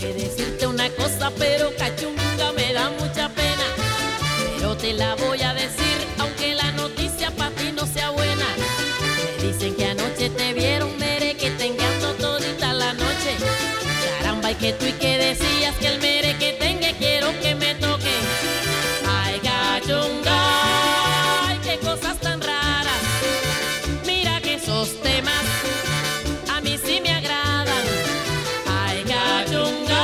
Que decirte una cosa, pero cachunga, me da mucha pena. Pero te la voy a decir, aunque la noticia para ti no sea buena. Me dicen que anoche te vieron, mere, que te engañó todita la noche. Caramba, y que tú y que